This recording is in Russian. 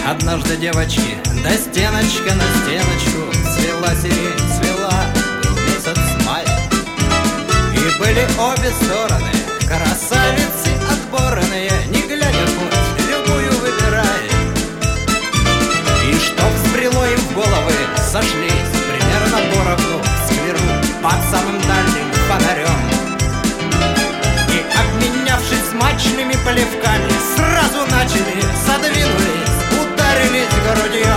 Однажды девочки до стеночка на стеночку цвела сирень, цвела, был месяц май. И были обе стороны красавицы отборные, не глядя хоть, любую выбирай. И что взбрело им в головы, сошлись примерно поровну в скверу под самым дальним фонарем. И обменявшись смачными плевками, сразу начали, содвинулись, ударились грудью.